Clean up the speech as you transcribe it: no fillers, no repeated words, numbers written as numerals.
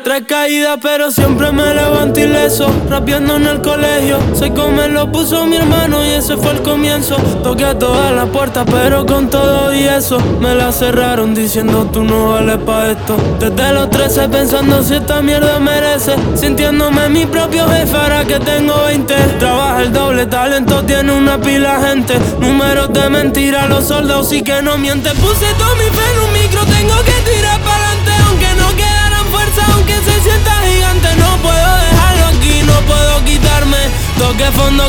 Tres caídas pero siempre me levanto ileso. Rapeando en el colegio, sé cómo me lo puso mi hermano y ese fue el comienzo. Toqué a todas las puertas pero con todo y eso me la cerraron diciendo tú no vales pa' esto. Desde los 13 pensando si esta mierda merece, sintiéndome mi propio jefe ahora que tengo 20. Trabaja el doble, talento tiene una pila gente. Números de mentira, los soldados sí que no mienten. Puse todo mi fe en un micro, tengo que tirar pa'lante. Aunque no quedaran fuerza, aunque se sienta gigante. No puedo dejarlo aquí, no puedo quitarme. Toqué fondo